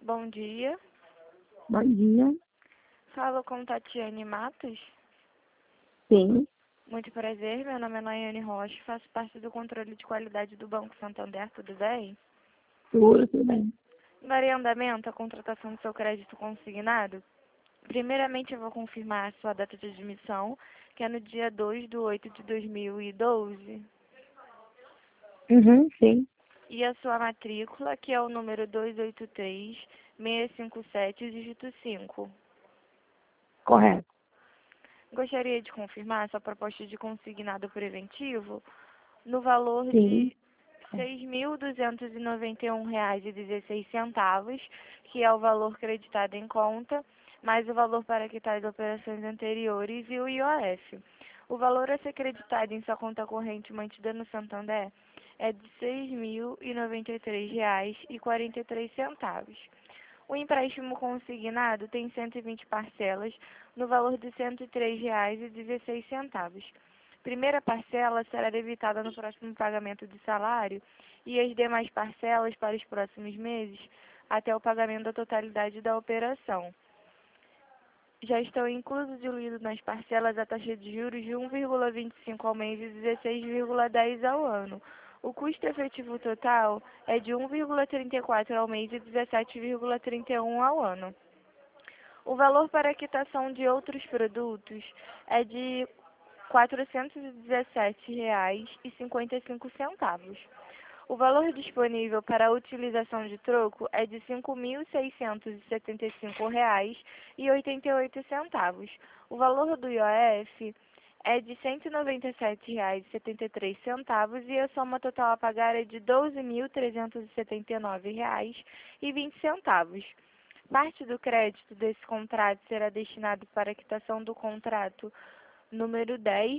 Bom dia. Bom dia. Falo com Tatiane Matos. Sim, Muito prazer, meu nome é Nayane Rocha, faço parte do controle de qualidade do Banco Santander, tudo bem? tudo bem. Darei andamento à contratação do seu crédito consignado. Primeiramente, eu vou confirmar a sua data de admissão, que é no dia 2/8/2012, Sim, e a sua matrícula, que é o número 283657, dígito 5. correto. Gostaria de confirmar a sua proposta de consignado preventivo no valor Sim, de R$ 6.291,16, que é o valor creditado em conta, mais o valor para quitar de operações anteriores e o IOF. O valor a ser creditado em sua conta corrente mantida no Santander é de R$ 6.093,43. O empréstimo consignado tem 120 parcelas, no valor de R$ 103,16. Primeira parcela será debitada no próximo pagamento de salário e as demais parcelas para os próximos meses, até o pagamento da totalidade da operação. Já estão inclusos diluídos nas parcelas a taxa de juros de 1,25 ao mês e 16,10 ao ano. O custo efetivo total é de 1,34 ao mês e 17,31 ao ano. O valor para a quitação de outros produtos é de R$ 417,55. O valor disponível para a utilização de troco é de R$ 5.675,88. O valor do IOF é de R$ 197,73 e a soma total a pagar é de R$ 12.379,20. Parte do crédito desse contrato será destinado para a quitação do contrato número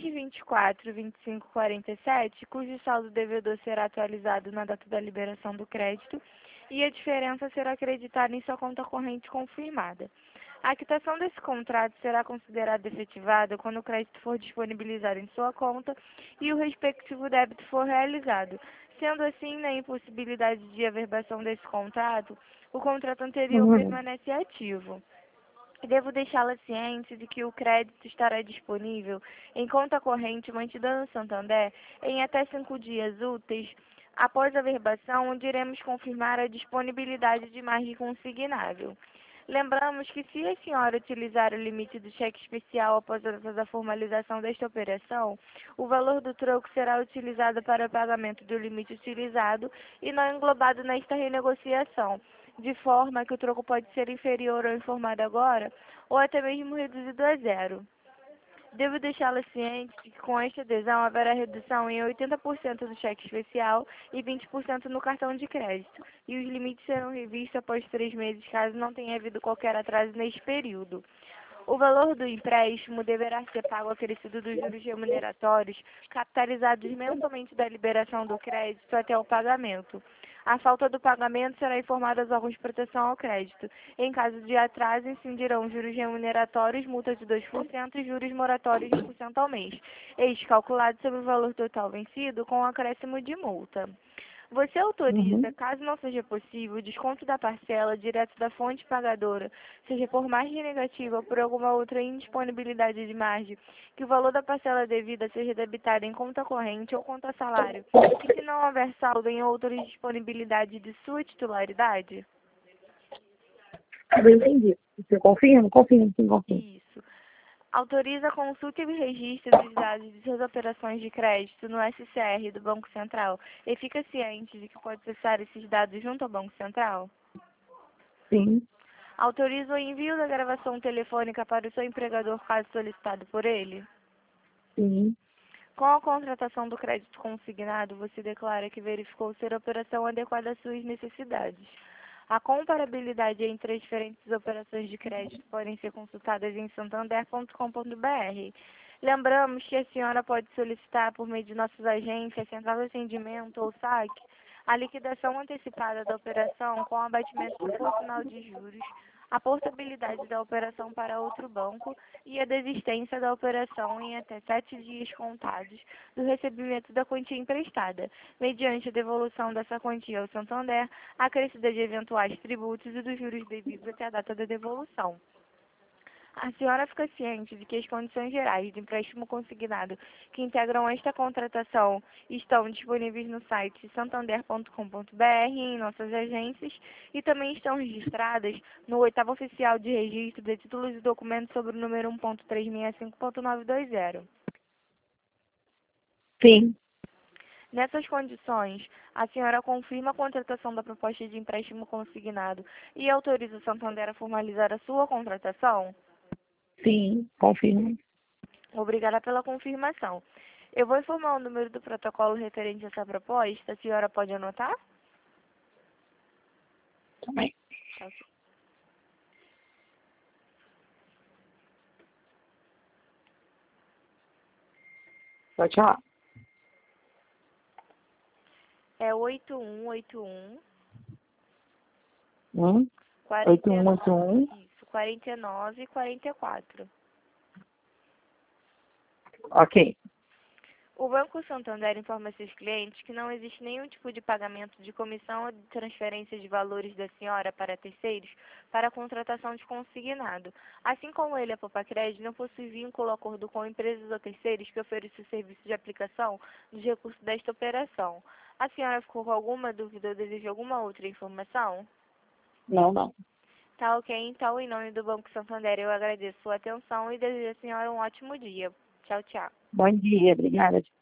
10.24.25.47, cujo saldo devedor será atualizado na data da liberação do crédito e a diferença será acreditada em sua conta corrente confirmada. A quitação desse contrato será considerada efetivada quando o crédito for disponibilizado em sua conta e o respectivo débito for realizado. Sendo assim, na impossibilidade de averbação desse contrato, o contrato anterior uhum, permanece ativo. Devo deixá-la ciente de que o crédito estará disponível em conta corrente mantida no Santander em até 5 dias úteis após a verbação, onde iremos confirmar a disponibilidade de margem consignável. Lembramos que se a senhora utilizar o limite do cheque especial após a data da formalização desta operação, o valor do troco será utilizado para o pagamento do limite utilizado e não englobado nesta renegociação, de forma que o troco pode ser inferior ao informado agora ou até mesmo reduzido a zero. Devo deixá-la ciente de que com esta adesão haverá redução em 80% do cheque especial e 20% no cartão de crédito, e os limites serão revistos após 3 meses, caso não tenha havido qualquer atraso neste período. O valor do empréstimo deverá ser pago acrescido dos juros remuneratórios, capitalizados mensalmente da liberação do crédito até o pagamento. A falta do pagamento será informada aos órgãos de proteção ao crédito. Em caso de atraso, incidirão juros remuneratórios, multa de 2% e juros moratórios de 1% ao mês, este calculado sobre o valor total vencido com acréscimo de multa. Você autoriza, uhum. caso não seja possível, o desconto da parcela direto da fonte pagadora, seja por margem negativa ou por alguma outra indisponibilidade de margem, que o valor da parcela devida seja debitado em conta corrente ou conta salário, e se não houver saldo em outra disponibilidade de sua titularidade? Eu entendi. Você confirma? Confirma, sim, confirma. Isso. Autoriza a consulta e registro dos dados de suas operações de crédito no SCR do Banco Central e fica ciente de que pode acessar esses dados junto ao Banco Central? Sim, Autoriza o envio da gravação telefônica para o seu empregador caso solicitado por ele? sim, Com a contratação do crédito consignado, você declara que verificou ser a operação adequada às suas necessidades. A comparabilidade entre as diferentes operações de crédito podem ser consultadas em santander.com.br. Lembramos que a senhora pode solicitar, por meio de nossas agências, central de atendimento ou saque, a liquidação antecipada da operação com abatimento proporcional de juros, a portabilidade da operação para outro banco e a desistência da operação em até 7 dias contados do recebimento da quantia emprestada, mediante a devolução dessa quantia ao Santander, acrescida de eventuais tributos e dos juros devidos até a data da devolução. A senhora fica ciente de que as condições gerais de empréstimo consignado que integram esta contratação estão disponíveis no site santander.com.br em nossas agências e também estão registradas no 8º Oficial de Registro de Títulos e Documentos sobre o número 1.365.920. Sim. Nessas condições, a senhora confirma a contratação da proposta de empréstimo consignado e autoriza o Santander a formalizar a sua contratação? Sim, confirmo. Obrigada pela confirmação. Eu vou informar o número do protocolo referente a essa proposta. A senhora pode anotar? Também. Tá, ok. Pode falar. É 8181 8181. Isso, 49 44. Ok. O Banco Santander informa seus clientes que não existe nenhum tipo de pagamento de comissão ou de transferência de valores da senhora para terceiros para a contratação de consignado. Assim como ele, a Popacred, não possui vínculo ou acordo com empresas ou terceiros que ofereçam o serviço de aplicação dos recursos desta operação. A senhora ficou com alguma dúvida ou deseja alguma outra informação? Não. Tá ok, então, em nome do Banco Santander, eu agradeço sua atenção e desejo à senhora um ótimo dia. Tchau, tchau. Bom dia, obrigada.